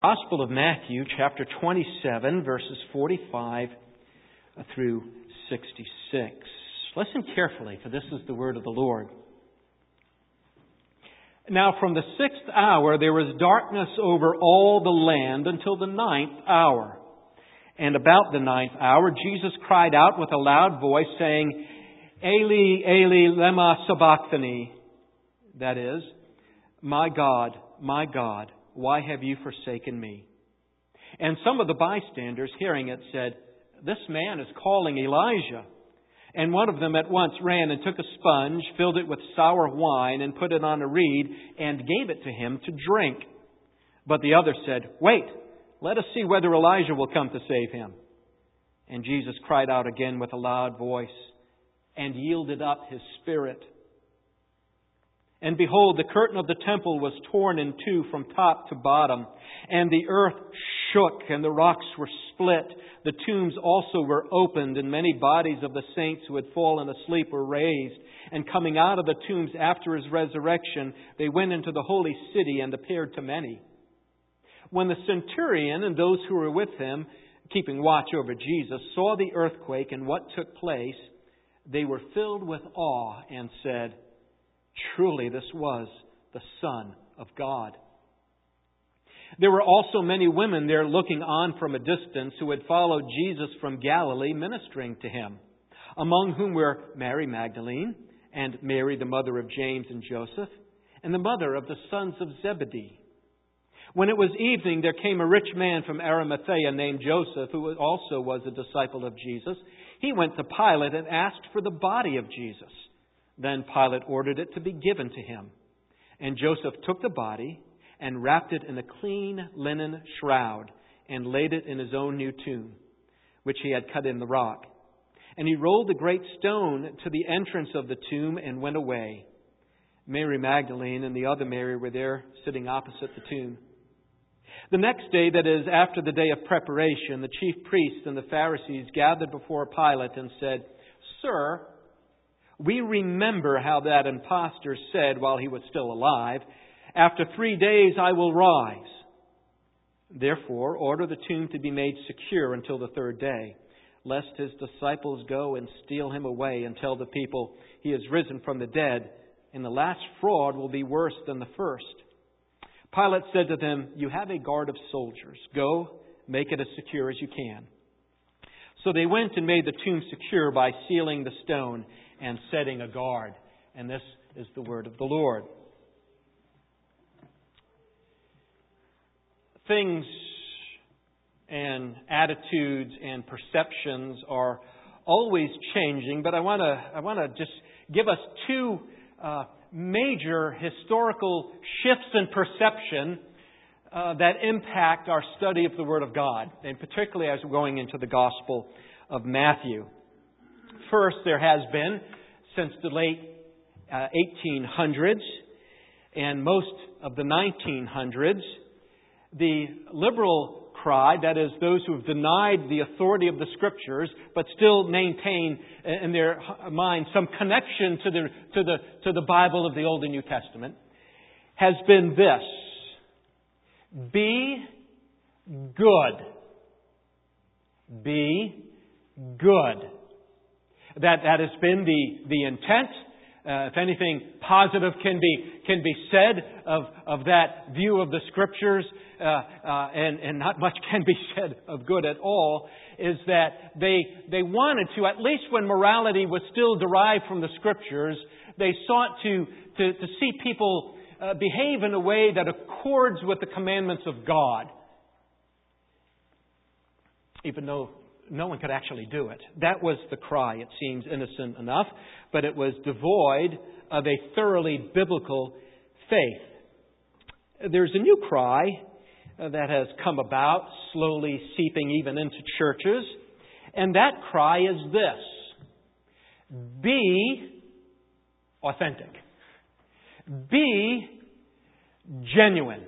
Gospel of Matthew, chapter 27, verses 45 through 66. Listen carefully, for this is the word of the Lord. Now from the 6th hour there was darkness over all the land until the 9th hour. And about the 9th hour Jesus cried out with a loud voice, saying, Eli, Eli, lema sabachthani. That is, my God, why have you forsaken me? And some of the bystanders, hearing it, said, This man is calling Elijah. And one of them at once ran and took a sponge, filled it with sour wine, and put it on a reed, and gave it to him to drink. But the other said, Wait, let us see whether Elijah will come to save him. And Jesus cried out again with a loud voice, and yielded up his spirit. And behold, the curtain of the temple was torn in two from top to bottom, and the earth shook, and the rocks were split. The tombs also were opened, and many bodies of the saints who had fallen asleep were raised. And coming out of the tombs after his resurrection, they went into the holy city and appeared to many. When the centurion and those who were with him, keeping watch over Jesus, saw the earthquake and what took place, they were filled with awe and said, Truly this was the Son of God. There were also many women there looking on from a distance who had followed Jesus from Galilee, ministering to him, among whom were Mary Magdalene, and Mary the mother of James and Joseph, and the mother of the sons of Zebedee. When it was evening, there came a rich man from Arimathea named Joseph, who also was a disciple of Jesus. He went to Pilate and asked for the body of Jesus. Then Pilate ordered it to be given to him. And Joseph took the body and wrapped it in a clean linen shroud and laid it in his own new tomb, which he had cut in the rock. And he rolled the great stone to the entrance of the tomb and went away. Mary Magdalene and the other Mary were there sitting opposite the tomb. The next day, that is, after the day of preparation, the chief priests and the Pharisees gathered before Pilate and said, Sir, we remember how that impostor said while he was still alive, After 3 days I will rise. Therefore, order the tomb to be made secure until the 3rd day, lest his disciples go and steal him away and tell the people he has risen from the dead, and the last fraud will be worse than the first. Pilate said to them, You have a guard of soldiers. Go, make it as secure as you can. So they went and made the tomb secure by sealing the stone and setting a guard. And this is the word of the Lord. Things and attitudes and perceptions are always changing, but I want to just give us two major historical shifts in perception that impact our study of the Word of God, and particularly as we're going into the Gospel of Matthew. First, there has been, since the late 1800s and most of the 1900s, the liberal cry, that is, those who have denied the authority of the Scriptures, but still maintain in their mind some connection to the Bible of the Old and New Testament, has been this: be good. Be good. That has been the intent. If anything positive can be said of that view of the Scriptures, and not much can be said of good at all, is that they wanted to, at least when morality was still derived from the Scriptures, they sought to see people behave in a way that accords with the commandments of God, even though no one could actually do it. That was the cry. It seems innocent enough, but it was devoid of a thoroughly biblical faith. There's a new cry that has come about, slowly seeping even into churches, and that cry is this: be authentic. Be genuine.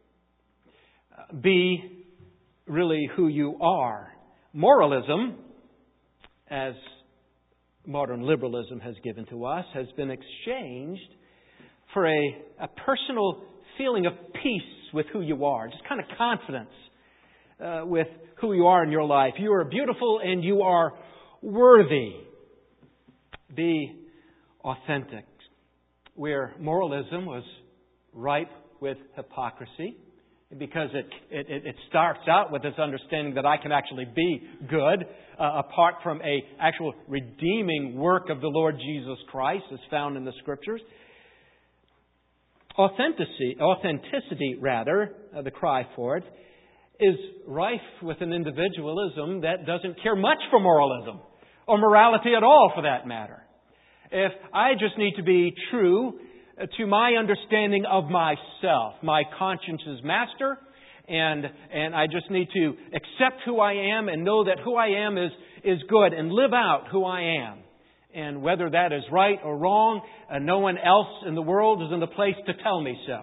Be really who you are. Moralism, as modern liberalism has given to us, has been exchanged for a personal feeling of peace with who you are. Just kind of confidence with who you are in your life. You are beautiful and you are worthy. Be authentic. Where moralism was ripe with hypocrisy, because it starts out with this understanding that I can actually be good apart from a actual redeeming work of the Lord Jesus Christ as found in the Scriptures. Authenticity, the cry for it, is rife with an individualism that doesn't care much for moralism or morality at all, for that matter. If I just need to be true to my understanding of myself, my conscience's master, and I just need to accept who I am and know that who I am is good and live out who I am. And whether that is right or wrong, no one else in the world is in the place to tell me so.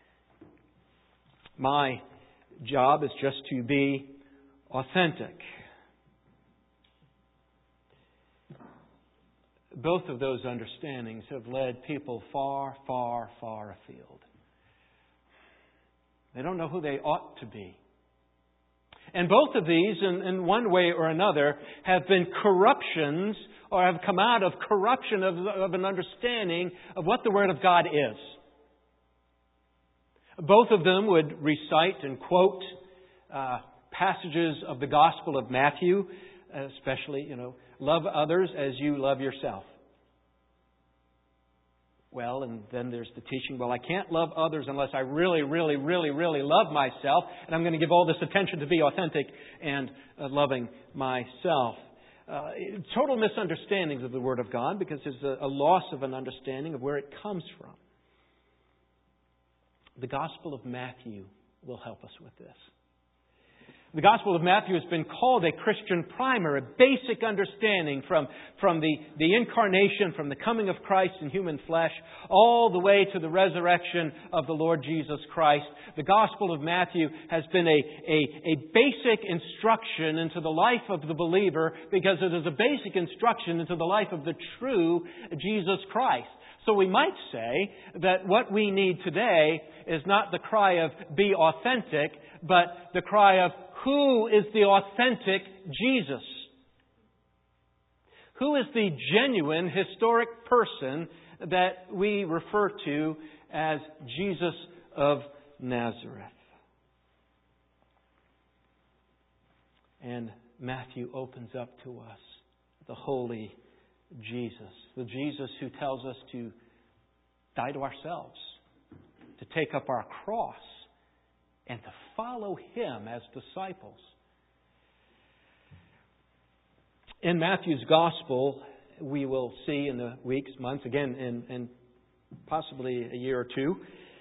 My job is just to be authentic. Both of those understandings have led people far, far, far afield. They don't know who they ought to be. And both of these, in one way or another, have been corruptions or have come out of corruption of an understanding of what the Word of God is. Both of them would recite and quote passages of the Gospel of Matthew, especially, love others as you love yourself. Well, and then there's the teaching, well, I can't love others unless I really, really, really, really love myself, and I'm going to give all this attention to be authentic and loving myself. Total misunderstandings of the Word of God, because there's a loss of an understanding of where it comes from. The Gospel of Matthew will help us with this. The Gospel of Matthew has been called a Christian primer, a basic understanding from the incarnation, from the coming of Christ in human flesh, all the way to the resurrection of the Lord Jesus Christ. The Gospel of Matthew has been a basic instruction into the life of the believer, because it is a basic instruction into the life of the true Jesus Christ. So we might say that what we need today is not the cry of be authentic, but the cry of who is the authentic Jesus? Who is the genuine historic person that we refer to as Jesus of Nazareth? And Matthew opens up to us the holy Jesus, the Jesus who tells us to die to ourselves, to take up our cross, and to follow Him as disciples. In Matthew's Gospel, we will see in the weeks, months, again, in possibly a year or two.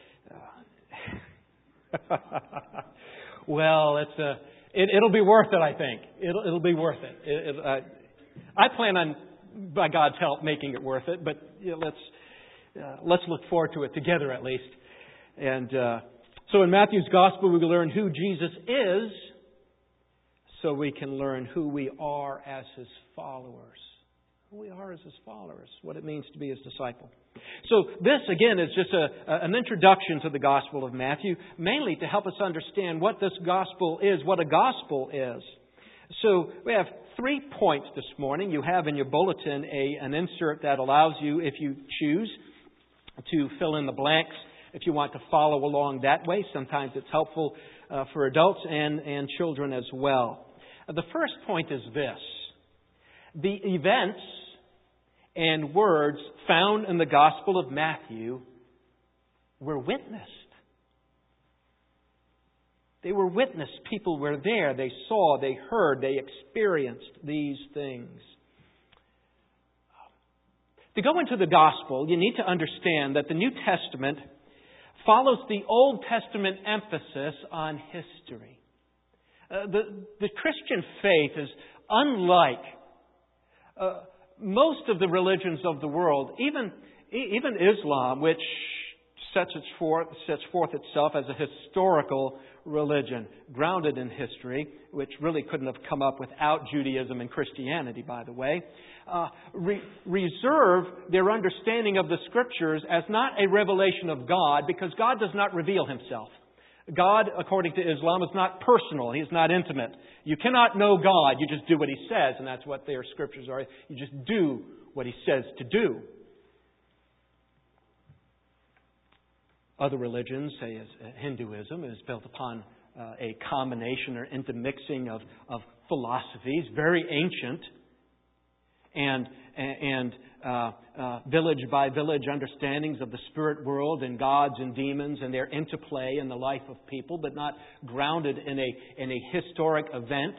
Well, it'll be worth it, I think. It'll be worth it. I plan on, by God's help, making it worth it. But let's look forward to it together, at least. And so in Matthew's Gospel, we will learn who Jesus is, so we can learn who we are as His followers. Who we are as His followers, what it means to be His disciple. So this, again, is just an introduction to the Gospel of Matthew, mainly to help us understand what this Gospel is, what a Gospel is. So we have 3 points this morning. You have in your bulletin an insert that allows you, if you choose, to fill in the blanks if you want to follow along that way. Sometimes it's helpful for adults and children as well. The first point is this. The events and words found in the Gospel of Matthew were witnessed. They were witnessed. People were there. They saw, they heard, they experienced these things. To go into the Gospel, you need to understand that the New Testament follows the Old Testament emphasis on history. The Christian faith is unlike most of the religions of the world, even Islam, which sets forth itself as a historical religion, grounded in history, which really couldn't have come up without Judaism and Christianity, by the way, reserve their understanding of the Scriptures as not a revelation of God, because God does not reveal Himself. God, according to Islam, is not personal. He's not intimate. You cannot know God. You just do what He says, and that's what their scriptures are. You just do what He says to do. Other religions, say as Hinduism, is built upon a combination or intermixing of philosophies, very ancient, and village by village understandings of the spirit world and gods and demons and their interplay in the life of people, but not grounded in a historic event.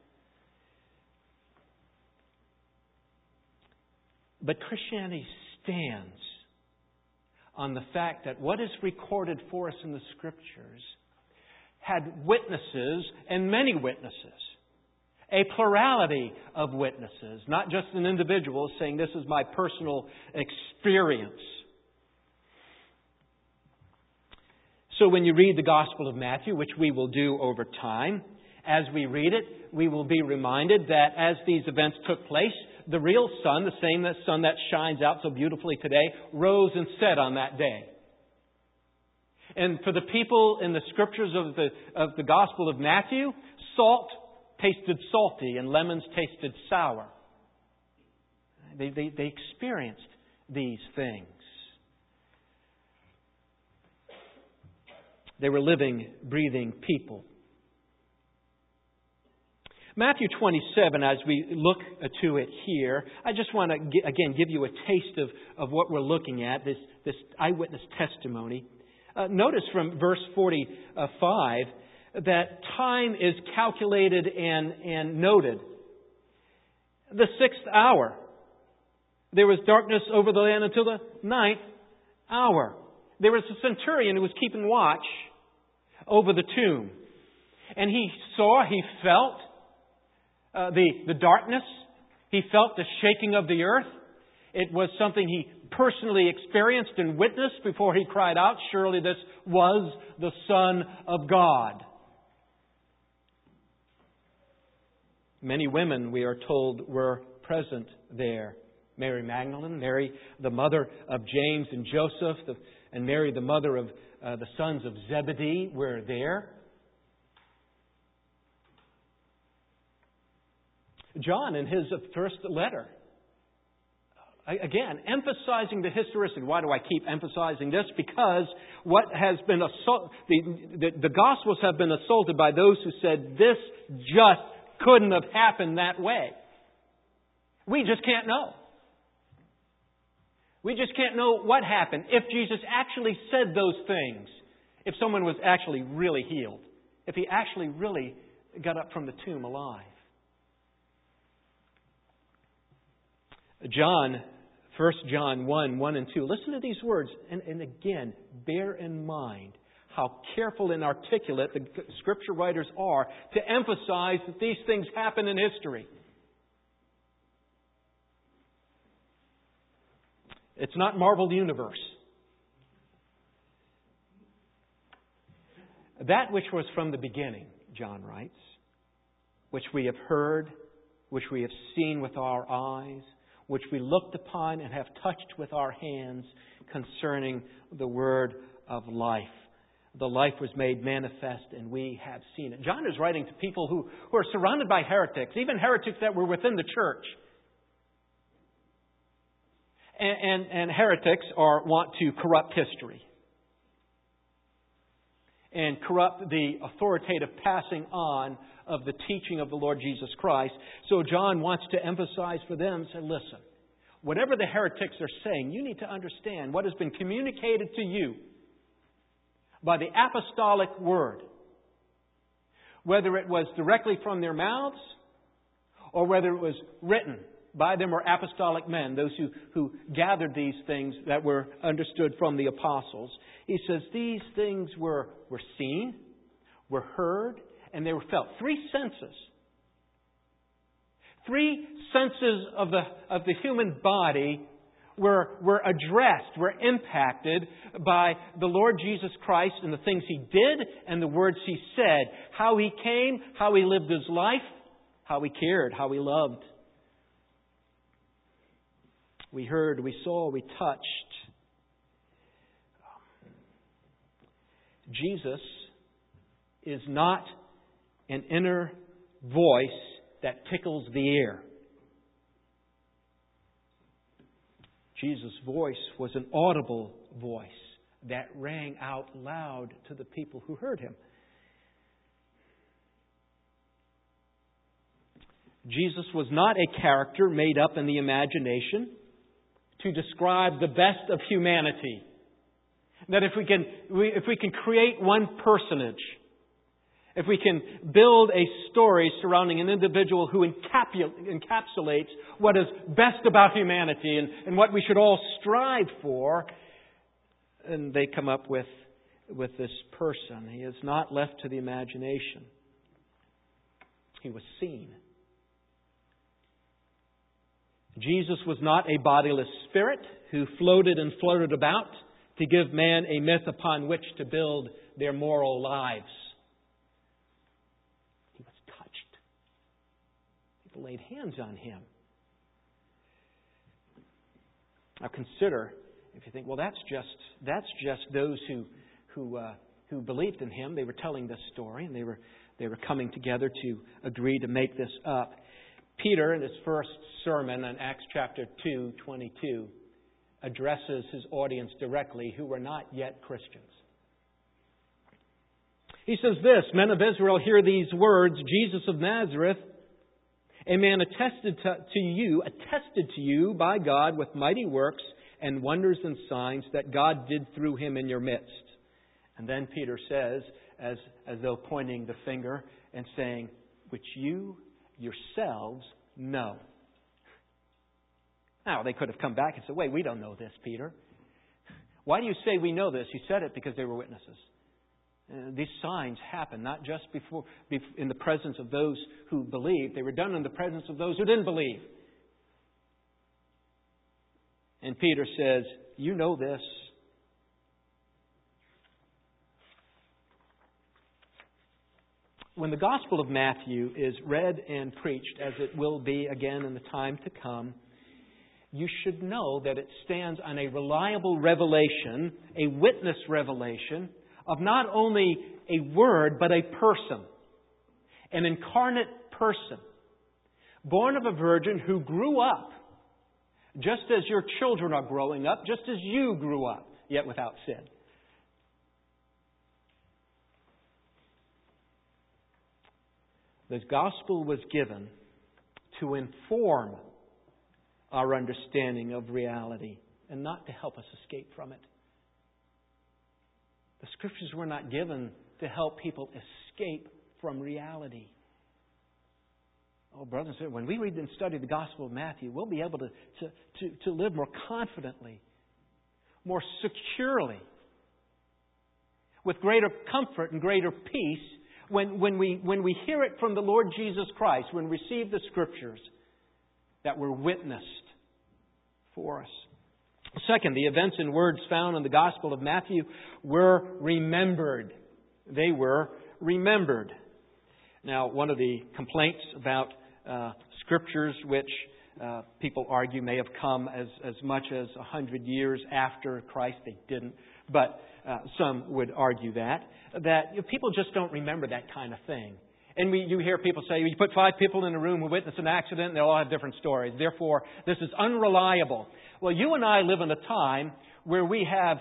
But Christianity stands on the fact that what is recorded for us in the Scriptures had witnesses, and many witnesses. A plurality of witnesses, not just an individual saying, this is my personal experience. So when you read the Gospel of Matthew, which we will do over time, as we read it, we will be reminded that as these events took place, the real sun, the same sun that shines out so beautifully today, rose and set on that day. And for the people in the Scriptures of the Gospel of Matthew, salt tasted salty and lemons tasted sour. They experienced these things. They were living, breathing people. Matthew 27, as we look to it here, I just want to, again, give you a taste of what we're looking at, this eyewitness testimony. Notice from verse 45 that time is calculated and noted. The 6th hour. There was darkness over the land until the 9th hour. There was a centurion who was keeping watch over the tomb. And he felt the darkness. He felt the shaking of the earth. It was something he personally experienced and witnessed before he cried out, surely this was the Son of God. Many women, we are told, were present there. Mary Magdalene, Mary, the mother of James and Joseph, and Mary, the mother of the sons of Zebedee, were there. John, in his first letter, again, emphasizing the historicity. Why do I keep emphasizing this? Because what has been the Gospels have been assaulted by those who said this just couldn't have happened that way. We just can't know. We just can't know what happened if Jesus actually said those things. If someone was actually really healed. If he actually really got up from the tomb alive. John, 1 John 1 and 2. Listen to these words. And again, bear in mind how careful and articulate the Scripture writers are to emphasize that these things happen in history. It's not Marvel Universe. That which was from the beginning, John writes, which we have heard, which we have seen with our eyes, which we looked upon and have touched with our hands concerning the word of life. The life was made manifest and we have seen it. John is writing to people who are surrounded by heretics, even heretics that were within the church. And heretics want to corrupt history and corrupt the authoritative passing on of the teaching of the Lord Jesus Christ. So John wants to emphasize for them, say, listen, whatever the heretics are saying, you need to understand what has been communicated to you by the apostolic word. Whether it was directly from their mouths or whether it was written by them or apostolic men, those who gathered these things that were understood from the apostles. He says these things were seen, were heard, and they were felt. 3 senses. 3 senses of the human body were addressed, were impacted by the Lord Jesus Christ and the things He did and the words He said. How He came, how He lived His life, how He cared, how He loved. We heard, we saw, we touched. Jesus is not an inner voice that tickles the ear. Jesus' voice was an audible voice that rang out loud to the people who heard Him. Jesus was not a character made up in the imagination to describe the best of humanity. That if we can create one personage, if we can build a story surrounding an individual who encapsulates what is best about humanity and what we should all strive for, and they come up with this person. He is not left to the imagination. He was seen. Jesus was not a bodiless spirit who floated and floated about to give man a myth upon which to build their moral lives. He was touched. People laid hands on Him. Now consider, if you think, well, that's just those who believed in Him. They were telling this story, and they were coming together to agree to make this up. Peter, in his first sermon in Acts chapter 2:22, addresses his audience directly who were not yet Christians. He says this, "Men of Israel, hear these words, Jesus of Nazareth, a man attested to you by God with mighty works and wonders and signs that God did through Him in your midst." And then Peter says, as though pointing the finger and saying, "which you yourselves know." Now, they could have come back and said, "Wait, we don't know this, Peter. Why do you say we know this?" You said it because they were witnesses. These signs happened not just in the presence of those who believed. They were done in the presence of those who didn't believe. And Peter says, "You know this." When the Gospel of Matthew is read and preached, as it will be again in the time to come, you should know that it stands on a reliable revelation, a witness revelation, of not only a word, but a person. An incarnate person. Born of a virgin who grew up, just as your children are growing up, just as you grew up, yet without sin. The gospel was given to inform our understanding of reality and not to help us escape from it. The Scriptures were not given to help people escape from reality. Oh, brothers and sisters, when we read and study the Gospel of Matthew, we'll be able to live more confidently, more securely, with greater comfort and greater peace when we hear it from the Lord Jesus Christ, when we receive the Scriptures that were witnessed for us. Second, the events and words found in the Gospel of Matthew were remembered. They were remembered. Now, one of the complaints about Scriptures, which people argue may have come as much as 100 years after Christ, they didn't, but some would argue that people just don't remember that kind of thing. And you hear people say, you put 5 people in a room who witness an accident, and they all have different stories. Therefore, this is unreliable. Well, you and I live in a time where we have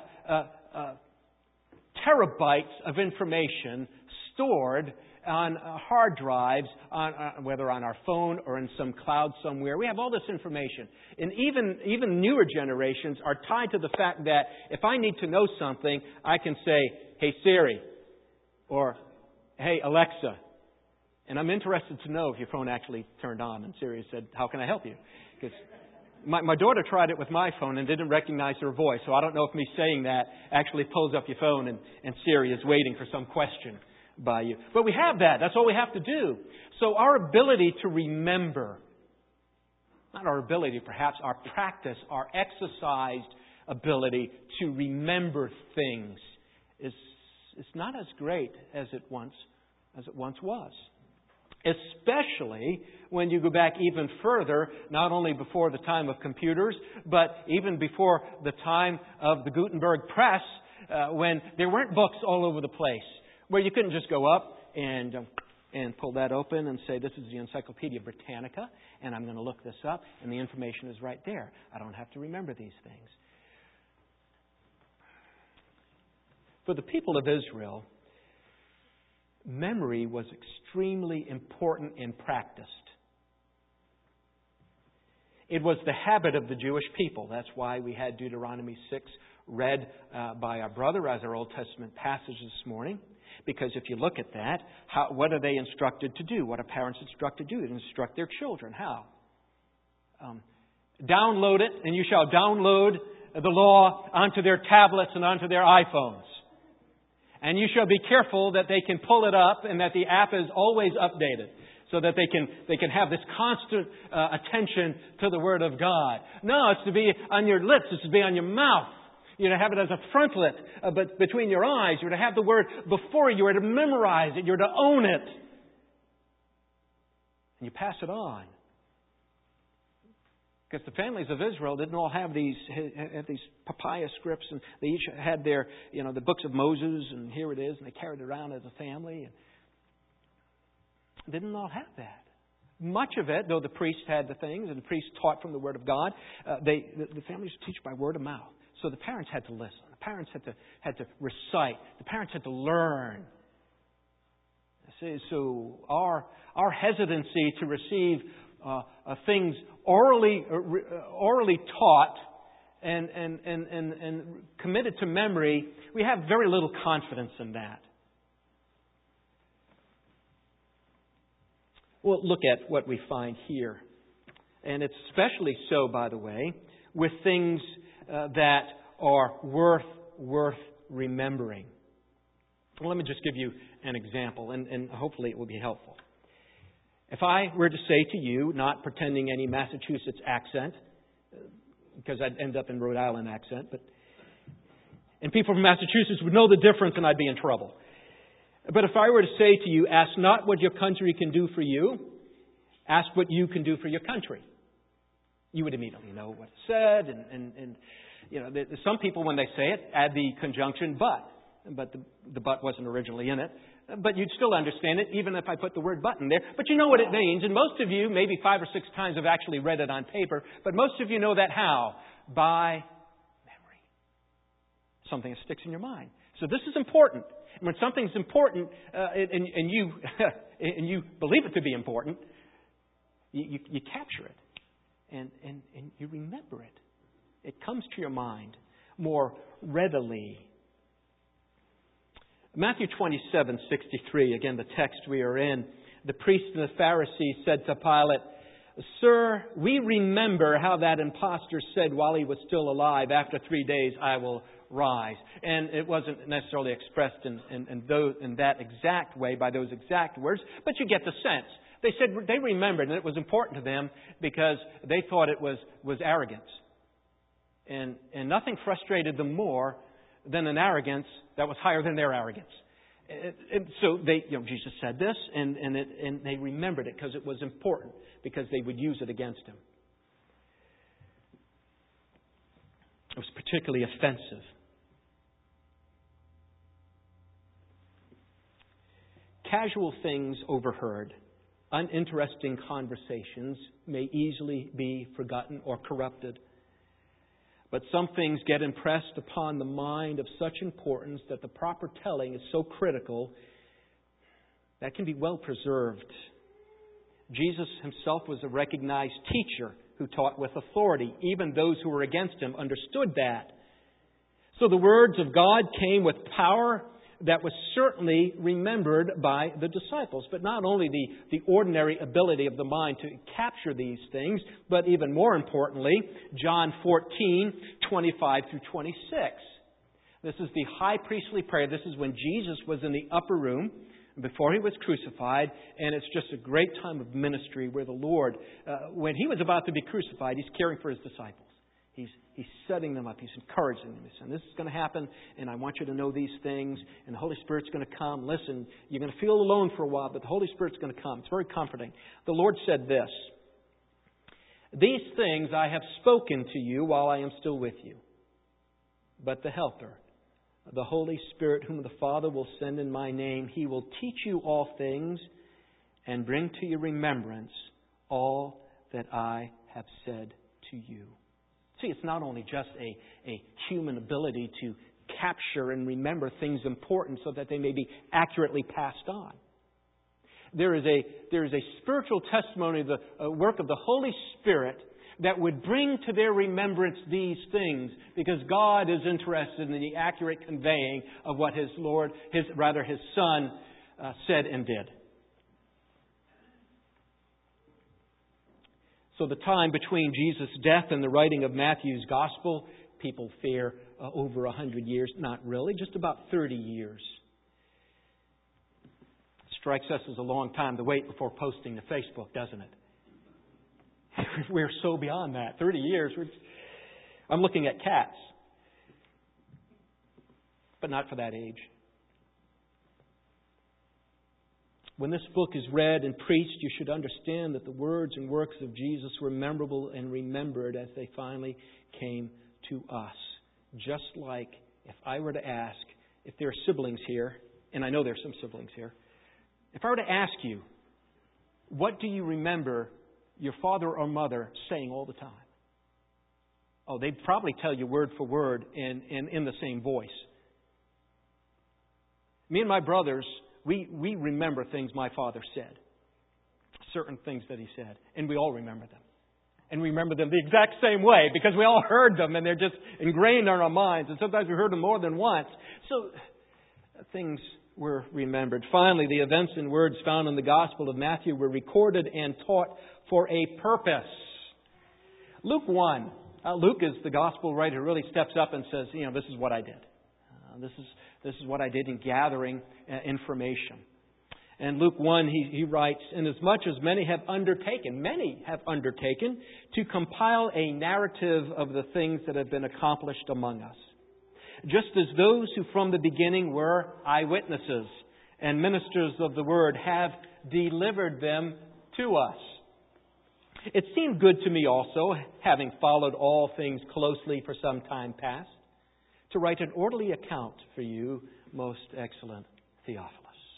terabytes of information stored on hard drives, whether on our phone or in some cloud somewhere. We have all this information. And even newer generations are tied to the fact that if I need to know something, I can say, "Hey Siri," or "Hey Alexa." And I'm interested to know if your phone actually turned on and Siri said, "How can I help you?" Because my daughter tried it with my phone and didn't recognize her voice. So I don't know if me saying that actually pulls up your phone and Siri is waiting for some question by you. But we have that. That's all we have to do. So our ability to remember, not our ability perhaps, our practice, our exercised ability to remember things is not as great as it once was. Especially when you go back even further, not only before the time of computers, but even before the time of the Gutenberg press, when there weren't books all over the place, where you couldn't just go up and pull that open and say, this is the Encyclopedia Britannica, and I'm going to look this up, and the information is right there. I don't have to remember these things. For the people of Israel, memory was extremely important and practiced. It was the habit of the Jewish people. That's why we had Deuteronomy 6 read by our brother as our Old Testament passage this morning. Because if you look at that, what are they instructed to do? What are parents instructed to do? To instruct their children. How? Download it, and you shall download the law onto their tablets and onto their iPhones. And you shall be careful that they can pull it up and that the app is always updated so that they can have this constant attention to the Word of God. No, it's to be on your lips. It's to be on your mouth. You're to have it as a frontlet but between your eyes. You're to have the Word before you. You're to memorize it. You're to own it. And you pass it on. Because the families of Israel didn't all have these papyrus scripts, and they each had their, the books of Moses, and here it is, and they carried it around as a family. And they didn't all have that. Much of it, though the priests had the things, and the priests taught from the Word of God, the families teach by word of mouth. So the parents had to listen. The parents had to recite. The parents had to learn. So our hesitancy to receive things orally taught and committed to memory, we have very little confidence in that. Well, look at what we find here. And it's especially so, by the way, with things that are worth remembering. Well, let me just give you an example, and hopefully it will be helpful. If I were to say to you, not pretending any Massachusetts accent, because I'd end up in Rhode Island accent, and people from Massachusetts would know the difference and I'd be in trouble. But if I were to say to you, ask not what your country can do for you, ask what you can do for your country. You would immediately know what it said, and some people, when they say it, add the conjunction but the but wasn't originally in it. But you'd still understand it, even if I put the word but in there. But you know what it means. And most of you, maybe 5 or 6 times, have actually read it on paper. But most of you know that how? By memory. Something that sticks in your mind. So this is important. And when something's important, and you and you believe it to be important, you capture it. And you remember it. It comes to your mind more readily. Matthew 27:63, again the text we are in. The priests and the Pharisees said to Pilate, "Sir, we remember how that impostor said while he was still alive, after 3 days I will rise." And it wasn't necessarily expressed in that exact way, by those exact words, but you get the sense. They said they remembered, and it was important to them because they thought it was arrogance. And nothing frustrated them more than an arrogance that was higher than their arrogance. So Jesus said this, and they remembered it because it was important, because they would use it against him. It was particularly offensive. Casual things overheard, uninteresting conversations may easily be forgotten or corrupted. But some things get impressed upon the mind of such importance that the proper telling is so critical that can be well preserved. Jesus himself was a recognized teacher who taught with authority. Even those who were against him understood that. So the words of God came with power that was certainly remembered by the disciples. But not only the ordinary ability of the mind to capture these things, but even more importantly, John 14:25 through 26. This is the high priestly prayer. This is when Jesus was in the upper room before he was crucified, and it's just a great time of ministry where the Lord, when he was about to be crucified, he's caring for his disciples. He's setting them up. He's encouraging them. He's saying, this is going to happen, and I want you to know these things, and the Holy Spirit's going to come. Listen, you're going to feel alone for a while, but the Holy Spirit's going to come. It's very comforting. The Lord said this, "These things I have spoken to you while I am still with you. But the Helper, the Holy Spirit, whom the Father will send in my name. He will teach you all things and bring to your remembrance all that I have said to you. See, it's not only just a human ability to capture and remember things important so that they may be accurately passed on. There is a spiritual testimony of the work of the Holy Spirit that would bring to their remembrance these things, because God is interested in the accurate conveying of what His Son said and did. So the time between Jesus' death and the writing of Matthew's Gospel, people fear over 100 years. Not really, just about 30 years. It strikes us as a long time to wait before posting to Facebook, doesn't it? We're so beyond that. 30 years. I'm looking at cats. But not for that age. When this book is read and preached, you should understand that the words and works of Jesus were memorable and remembered as they finally came to us. Just like if I were to ask, if there are siblings here, and I know there are some siblings here, if I were to ask you, what do you remember your father or mother saying all the time? Oh, they'd probably tell you word for word in the same voice. Me and my brothers, we remember things my father said. Certain things that he said. And we all remember them. And we remember them the exact same way because we all heard them and they're just ingrained in our minds. And sometimes we heard them more than once. So things were remembered. Finally, the events and words found in the Gospel of Matthew were recorded and taught for a purpose. Luke 1. Luke is the Gospel writer who really steps up and says, this is what I did. This is what I did in gathering information. And Luke 1, he writes, "Inasmuch as many have undertaken to compile a narrative of the things that have been accomplished among us, just as those who from the beginning were eyewitnesses and ministers of the word have delivered them to us. It seemed good to me also, having followed all things closely for some time past, to write an orderly account for you, most excellent Theophilus.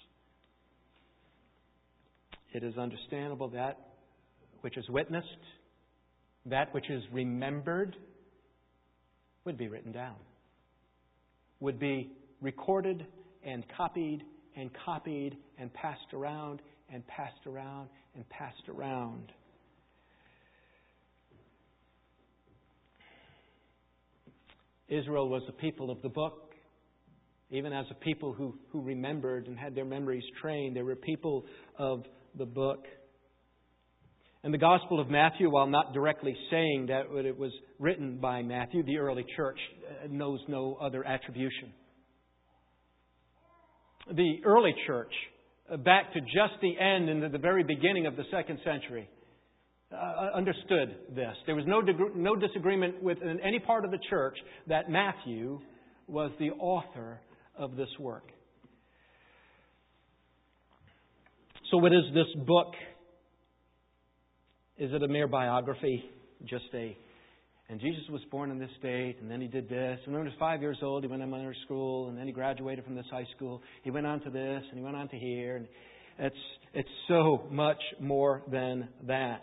It is understandable that which is witnessed, that which is remembered, would be written down, would be recorded and copied and copied and passed around and passed around and passed around. Israel was a people of the book. Even as a people who remembered and had their memories trained, they were people of the book. And the Gospel of Matthew, while not directly saying that it was written by Matthew, the early church knows no other attribution. The early church, back to just the end and the very beginning of the 2nd century, understood this. There was no disagreement within any part of the church that Matthew was the author of this work. So what is this book? Is it a mere biography? And Jesus was born in this date, and then he did this. And when he was 5 years old, he went to elementary school, and then he graduated from this high school. He went on to this, and he went on to here. And it's so much more than that.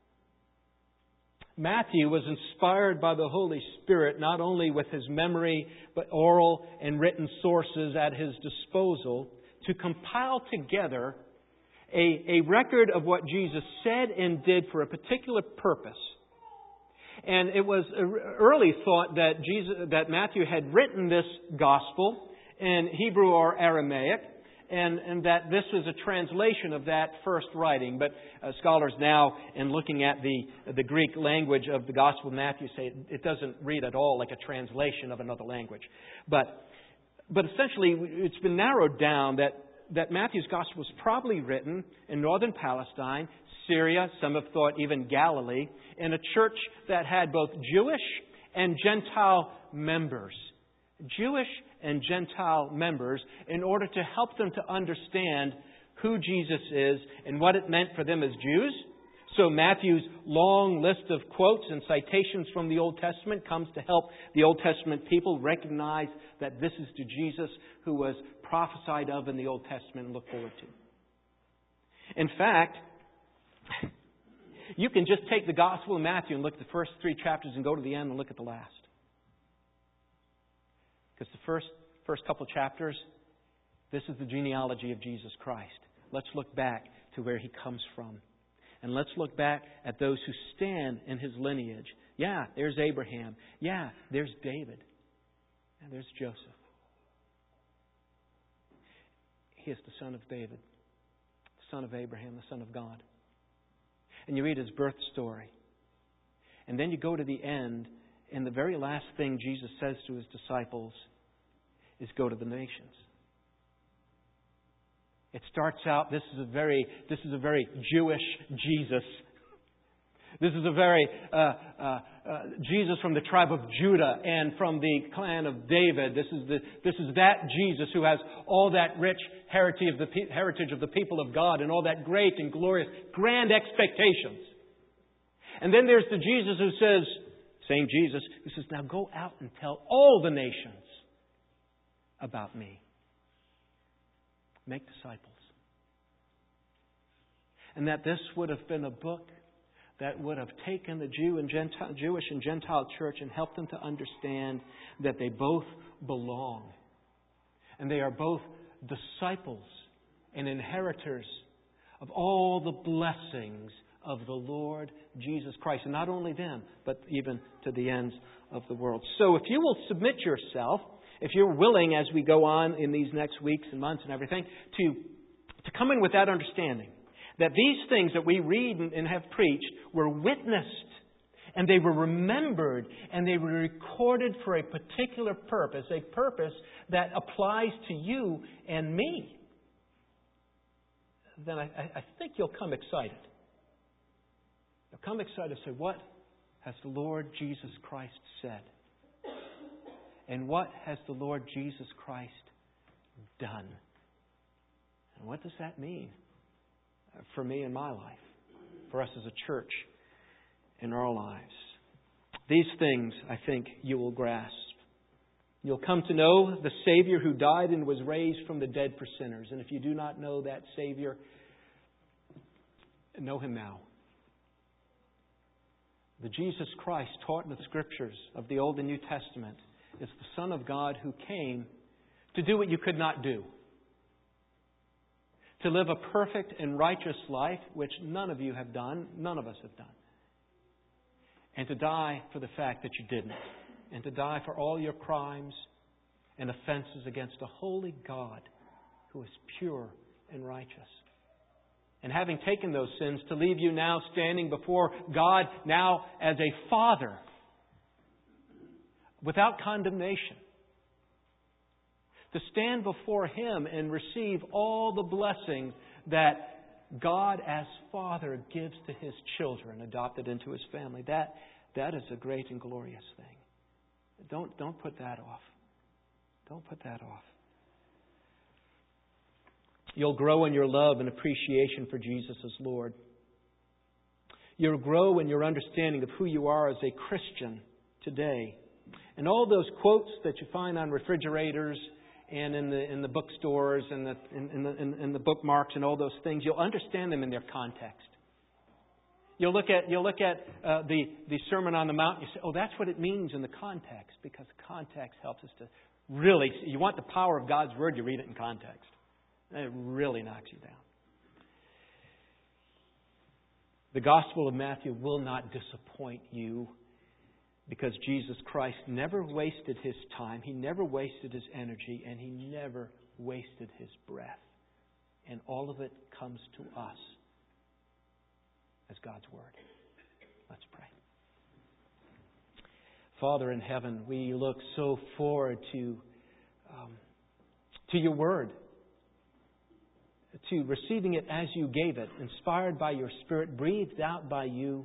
Matthew was inspired by the Holy Spirit, not only with his memory, but oral and written sources at his disposal, to compile together a record of what Jesus said and did for a particular purpose. And it was early thought that Matthew had written this gospel in Hebrew or Aramaic, and that this was a translation of that first writing. But scholars now, in looking at the Greek language of the Gospel of Matthew, say it doesn't read at all like a translation of another language. But essentially, it's been narrowed down that Matthew's Gospel was probably written in northern Palestine, Syria, some have thought even Galilee, in a church that had both Jewish and Gentile members. Jewish and Gentile members, in order to help them to understand who Jesus is and what it meant for them as Jews, So Matthew's long list of quotes and citations from the Old Testament comes to help the Old Testament people recognize that this is the Jesus who was prophesied of in the Old Testament and look forward to. In fact, you can just take the Gospel of Matthew and look at the first 3 chapters and go to the end and look at the last. Because the first couple chapters, this is the genealogy of Jesus Christ. Let's look back to where He comes from. And let's look back at those who stand in His lineage. Yeah, there's Abraham. Yeah, there's David. And there's Joseph. He is the son of David, the son of Abraham, the son of God. And you read his birth story. And then you go to the end, and the very last thing Jesus says to His disciples is go to the nations. It starts out, this is a very Jewish Jesus. This is a very Jesus from the tribe of Judah and from the clan of David. This is that Jesus who has all that rich heritage of the people of God and all that great and glorious, grand expectations. And then there's the Jesus who says, same Jesus, who says, now go out and tell all the nations about me. Make disciples. And that this would have been a book that would have taken the Jewish and Gentile church and helped them to understand that they both belong. And they are both disciples and inheritors of all the blessings of the Lord Jesus Christ. And not only them, but even to the ends of the world. So if you will submit yourself, if you're willing, as we go on in these next weeks and months and everything, to come in with that understanding, that these things that we read and have preached were witnessed, and they were remembered, and they were recorded for a particular purpose, a purpose that applies to you and me, then I think you'll come excited. You'll come excited and say, what has the Lord Jesus Christ said? And what has the Lord Jesus Christ done? And what does that mean for me in my life, for us as a church in our lives? These things, I think, you will grasp. You'll come to know the Savior who died and was raised from the dead for sinners. And if you do not know that Savior, know Him now. The Jesus Christ taught in the Scriptures of the Old and New Testament is the Son of God who came to do what you could not do. To live a perfect and righteous life, which none of you have done, none of us have done. And to die for the fact that you didn't. And to die for all your crimes and offenses against a holy God who is pure and righteous. And having taken those sins, to leave you now standing before God now as a Father, without condemnation. To stand before Him and receive all the blessings that God as Father gives to His children, adopted into His family. That is a great and glorious thing. Don't put that off. Don't put that off. You'll grow in your love and appreciation for Jesus as Lord. You'll grow in your understanding of who you are as a Christian today. And all those quotes that you find on refrigerators and in the bookstores and in the bookmarks and all those things, you'll understand them in their context. You'll look at the Sermon on the Mount and you say, oh, that's what it means in the context, because context helps us to really, you want the power of God's Word, you read it in context. And it really knocks you down. The Gospel of Matthew will not disappoint you, because Jesus Christ never wasted His time, He never wasted His energy, and He never wasted His breath. And all of it comes to us as God's Word. Let's pray. Father in heaven, we look so forward to Your Word, to receiving it as You gave it, inspired by Your Spirit, breathed out by You,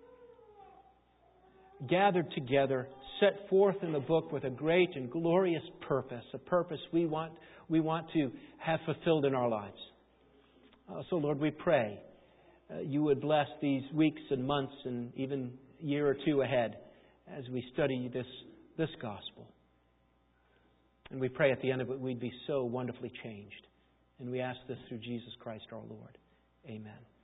gathered together, set forth in a book with a great and glorious purpose, a purpose we want to have fulfilled in our lives. So, Lord, we pray You would bless these weeks and months and even a year or two ahead as we study this gospel. And we pray at the end of it we'd be so wonderfully changed. And we ask this through Jesus Christ our Lord. Amen.